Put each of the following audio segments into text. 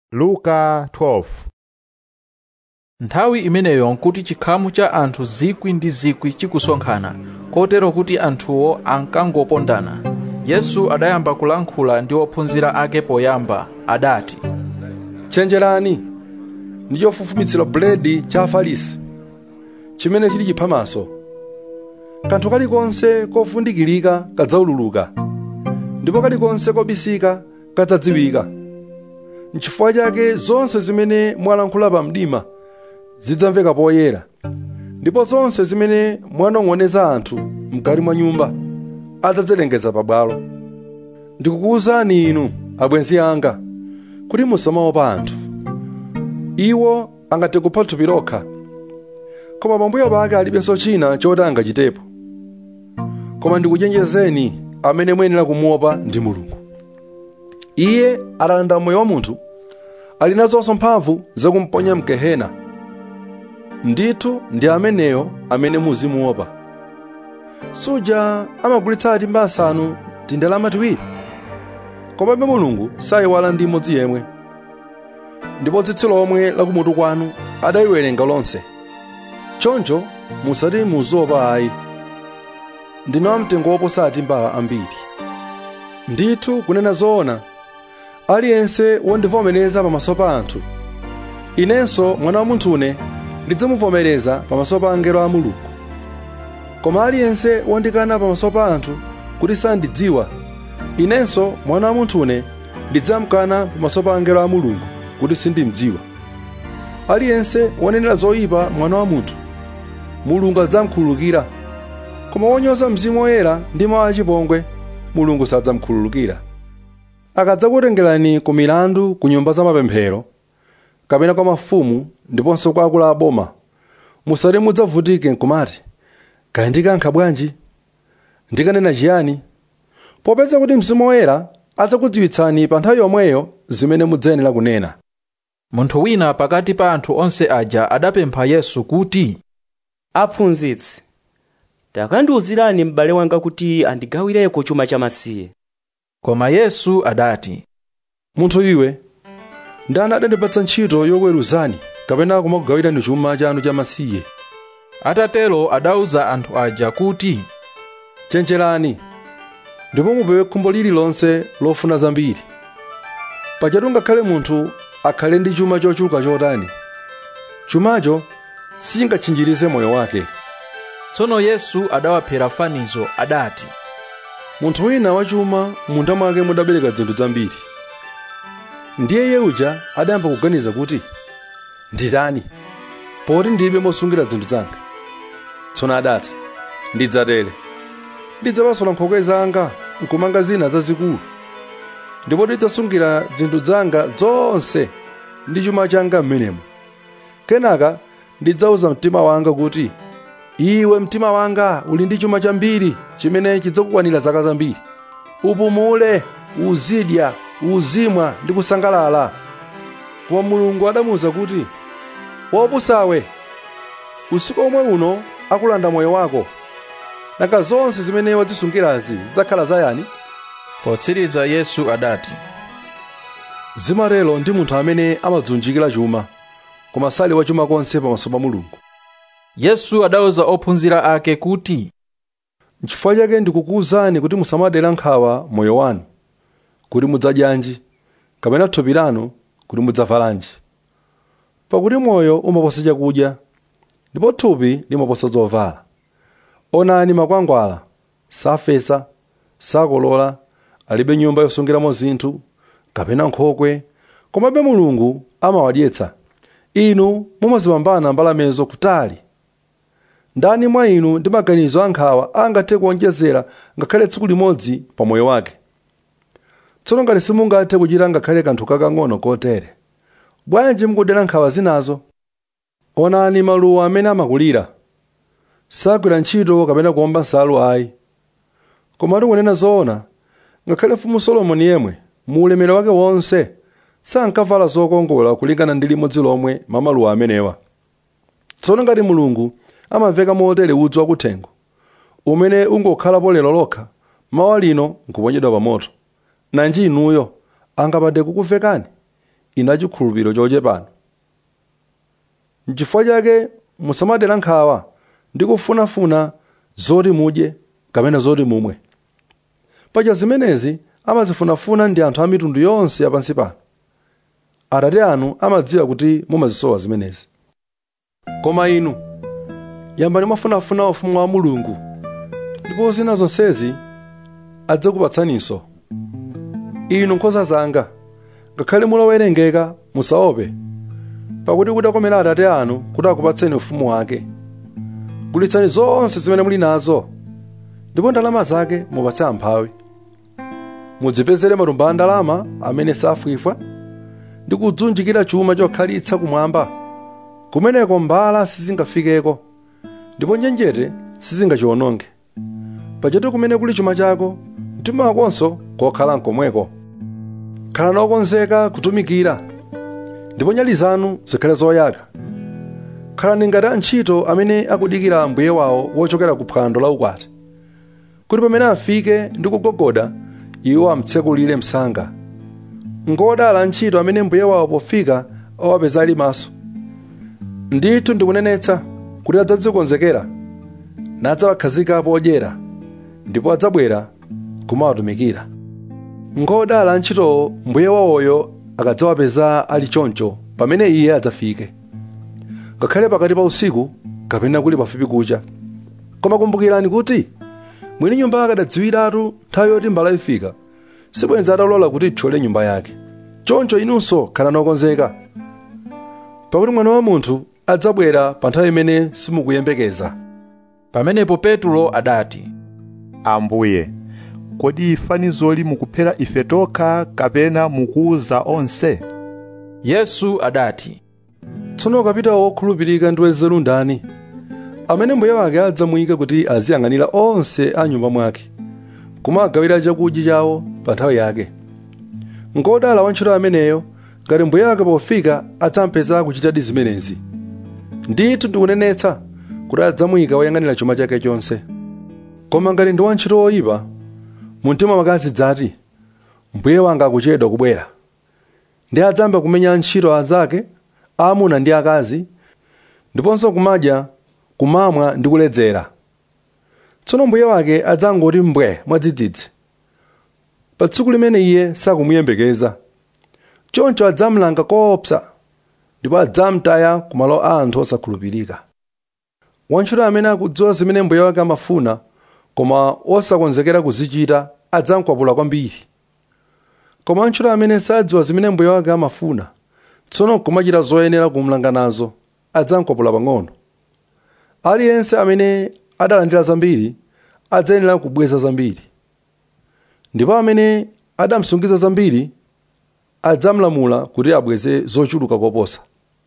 Luka 12. Nthawi imeneyo nkuti chikhamu cha anthu 1,000 chikusonkhana, kotero kuti anthuwo ankangopondana. Yesu adayamba kulankhula ndi ophunzira ake poyamba, adati, "Chenjerani ndi chofufumitsira buledi cha Afarisi, chimene chili chiphamaso. Kanthu kalikonse kofundikirika kadzaululuka, ndipo kalikonse kobisika kadzadziwika. N'chifukwa chake zonse zimene mwalankhula pa mdima zidzamveka poyera, ndipo zonse zimene mwanong'oneza anthu mkati mwa nyumba adzazilengeza pabwalo. Ndikukuwuzani inu, abwenzi anga, kuti musamaopa anthu. Iwo angathe kupha thupi lokha, koma pambuyo pake alibenso china choti angachitepo. Koma ndikuchenjezeni, amene muyenera kumuopa ndi Mulungu. Iye atalanda moyo wa munthu, ali nazonso mphamvu zakumponya mgehena. Ndithu ndi ameneyo amene muzimuopa. Suja amagulitsa timba asanu ndi ndalama tiwiri, komabe Mulungu sayiwala ndi imodzi yemwe. Ndipo tsitsi lomwe lakumutu kwanu adayiwerenga lonse. Choncho musati muzopa ayi. Ndinu amtengo woposa timba ambiri. Ndithu kunena zoona, aliyense wondivomereza pamaso pa anthu, inenso Mwana wa Munthune ndidzamuvomereza pamaso pa angelo a Mulungu. Koma aliyense wondikana pamaso pa anthu kuti sandidziwa, inenso Mwana wa Munthune ndidzamkana pamaso pa angelo a Mulungu kuti sindimdziwa. Aliyense wonenera zoyipa Mwana wa Munthu, Mulungu adzamkhululukira, koma wonyoza Mzimu Woyera ndi mawu achipongwe, Mulungu sadzamkhululukira. Akadzakutengerani ku milandu ku nyumba za mapemphero, kapena kwa mafumu ndiponso kwa akulu a boma, musati mudzavutike n'kumati, kaya ndikankha bwanji? Ndikanena chiyani? Popeza kuti Mzimu Woyera adzakudziwitsani pa nthawi yomweyo zimene mudzayenera kunena. Munthu wina pakati pa anthu onse aja adapempha Yesu kuti, "Aphunzitsi, takandiwuzirani m'bale wanga kuti andigawireko chuma chamasiye." Koma Yesu adati, "Munthu iwe, ndani adandipatsa ntchito yokuweruzani kapena kumakugawirani chuma chanu chamasiye?" Atatero adawuza anthu aja kuti, "Chenjerani, ndipo mupewe khumbo lililonse lofuna zambiri. Pajatu ngakhale munthu akhale ndi chuma chochuluka chotani, chumacho sichingatchinjirize moyo wake." Tsono Yesu adawaphera fanizo adati, "Munthu wina wachuma munda mwake mudabereka zinthu zambiri. Ndiye iye uja adayamba kuganiza kuti, nditani, poti ndilibe mosungira zinthu zanga. Tsono adati, ndidzatere, ndidzapasula nkhokwe zanga nkumanga zina zazikulu, ndipo ndidzasungira zinthu zanga zonse ndi chuma changa m'menemo. Kenaka ndidzawuza mtima wanga kuti, iwe mtima wanga uli ndi chuma chambiri chimene chidzakukwanira zaka zambiri. Upumule, uzidya, uzimwa ndi kusangalala." Koma Mulungu adamuwuza kuti, "Wopusawe, usiku omwe uno akulanda moyo wako. Nanga zonse zimene wazisungirazi zidzakhala zayani?" Potsiriza Yesu adati, "Zimatero ndi munthu amene amadzunjikira chuma, koma sali wachuma konse pamaso pa Mulungu." Yesu adawuza ophunzira ake kuti, "N'chifukwa chake ndikukuwuzani kuti musamadera nkhawa moyo wanu, kuti mudzadyanji, kapena thupi lanu kuti mudzavalanji. Pakuti moyo umaposa chakudya, ndipo thupi limaposa zovala. Onani makwangwala, safesa, sakolola, alibe nyumba yosungiramo zinthu, kapena nkhokwe, komabe Mulungu amawadyetsa. Inu mumazipambana mbalamezo kutali. Ndani mwa inu ndi maganizo ankhawa angathe kuonjezera ngakhale tsiku limodzi pa moyo wake? Tsono ngati simungathe kuchita ngakhale kanthu kakang'ono kotere, bwanji mukudera nkhawa zinazo? Onani maluwa amene amakulira, sagwira ntchito kapena kuomba nsalu ayi. Koma tikunena zoona, ngakhale mfumu Solomoni yemwe mu ulemerero wake wonse sankavala zokongola kulingana ndi limodzi lomwe mwa maluwa amenewa. Tsono ngati Mulungu amaveka motere udzu wakuthengo, umene ungokhalapo lero lokha, mawa lino nkuponyedwa pa moto, nanji inuyo angapande kukuvekani, inu achikhulupiriro chochepano. N'chifukwa chake musamadera nkhawa ndi kufunafuna zoti mudye kapena zoti mumwe. Paja zimenezi amazifunafuna ndi anthu a mitundu yonse yapansi pano. Atate anu amadziwa kuti mumazisowa zimenezi. Koma inu yambani mwafunafuna ufumu wa Mulungu, ndipo zina zonsezi adzakupatsaninso. Inu nkhosa zanga, ngakhale mulowerengeka musaope, pakuti kudakomera Atate anu kuti akupatseni ufumu wake. Gulitsani zonse zimene muli nazo, ndipo ndalama zake mupatse amphawi. Mudzipezere matumba a ndalama amene safwifwa, ndi kudzunjikira chuma chokhalitsa kumwamba, kumeneko mbala sizingafikeko, ndipo njenjete sizingachiwononge. Pajatu kumene kuli chuma chako, mtima wakonso kokhala nkomweko. Khalani okonzeka kutumikira, ndipo nyali zanu zikhale zoyaka. Khalani ngati antchito amene akudikira mbuye wawo wochokera ku phwando la ukwati, kuti pamene afike ndi kugogoda iwo amtsekulire msanga. Ngodala antchito amene mbuye wawo pofika awapeza ali maso. Ndithu ndikunenetsa kuti adzadzikonzekera nadzawakhazikapo odyera, ndipo adzabwera kumawatumikira. Ngodala antchitowo mbuye wawoyo akadzawapeza ali choncho pamene iye adzafike, ngakhale pakati pa usiku kapena kuli pafupi kucha. Koma kumbukirani kuti mwini nyumba akadadziwiratu nthawi yoti mbala ifika, sibwenza atalola kuti ithyole nyumba yake. Choncho inunso khalani okonzeka, pakuti Mwana wa Munthu adzabwera pa nthawi imene simukuyembekeza. Pamenepo Petro adati, Ambuye, kodi fanizoli mukuphera ife tokha kapena mukuuza onse? Yesu adati, Tsono kapitawo wokhulupirika ndi wanzeru ndani, amene mbuye wake adzamuyika kuti aziyang'anira onse a nyumba mwake, kumagawira chakudya chawo pa nthawi yake. Ngodala wantchito ameneyo ngati mbuye wake pofika adzampeza kuchitadi zimenezi. Ndithu ndikunenetsa kuti adzamuyika woyang'anira chuma chake chonse. Koma ngati ndi wantchito woyipa, mumtima mwake adzati, mbuye wanga akuchedwa kubwera, ndi adzamba kumenya antchito anzake, aamuna ndi akazi, ndiponso kumadya, kumamwa ndi kuledzera. Tsono mbuye wake adzangoti mbwe mwadzidzidzi pa tsiku limene iye sakumuyembekeza. Choncho adzamlanga koopsa, ndipo adzamtaya ku malo a anthu osakhulupirika. Wantchito amene akudziwa zimene mbuye wake amafuna koma osakonzekera kuzichita adzamkwapula kwambiri. Koma wantchito amene sadziwa zimene mbuye wake amafuna, tsono kumachita zoyenera kumlanga nazo, adzamkwapula pang'ono. Aliyense amene adalandira zambiri adzayenera kubweza zambiri, ndipo amene adamsungiza zambiri adzamlamula kuti abweze zochuluka koposa.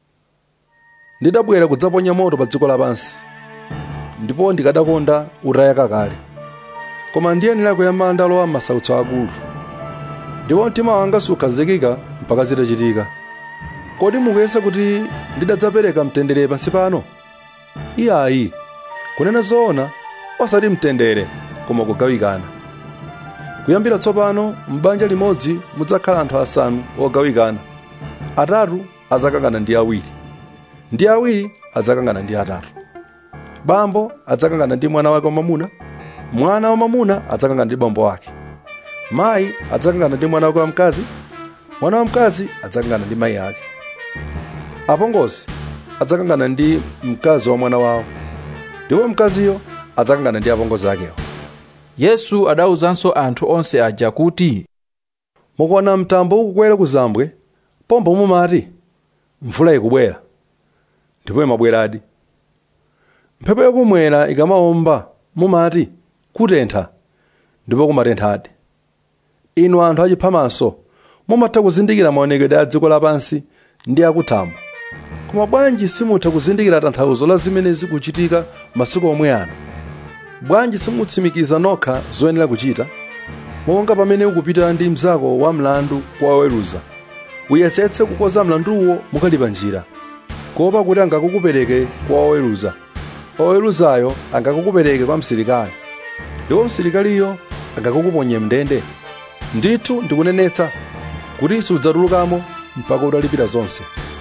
Ndidabwera kudzaponya moto pa dziko lapansi, ndipo ndikadakonda utayaka kale. Koma ndiyenera kuyamba ndalowa m'masautso akulu, ndipo mtima wanga sukhazikika mpaka zitachitika. Kodi mukuyesa kuti ndidadzapereka mtendere pansi pano? Iyayi, kunena zoona osati mtendere koma kugawikana. Kuyambira tsopano m'banja limodzi mudzakhala anthu asanu ogawikana, atatu adzakangana ndi awiri, ndi awiri adzakangana ndi atatu. Bambo adzakangana ndi mwana wake wamwamuna, mwana wamwamuna adzakangana ndi bambo wake, mayi adzakangana ndi mwana wake wamkazi, mwana wamkazi adzakangana ndi mayi ake. Apongozi adzakangana ndi mkazi wa mwana wawo, ndipo mkaziyo adzakangana ndi apongozi akewo. Yesu adawuzanso anthu onse aja kuti, mukuona mtambo ukukwera ku zambwe, pombo mumati mvula ikubwera, ndipo imabweradi. Mphepo yakumwera ikamawomba mumati kutentha, ndipo kumatenthadi. Inu anthu achiphamaso mumatha kuzindikira maonekedwe a dziko lapansi ndi akuthambo, koma bwanji simutha kuzindikira tanthauzo la zimene zikuchitika masiku omwe ano? Bwanji simutsimikiza nokha zoyenera kuchita? Monga pamene ukupita ndi mnzako wa mlandu kwa oweruza, uyesetse kukoza mlanduwo mukalipa njira, kuopa kuti angakukupereke kwa oweruza, oweruzayo angakukupereke kwa msilikali, ndipo msilikaliyo angakukuponye mndende. Ndithu ndikunenetsa kuti sudzatulukamo mpaka utalipira zonse.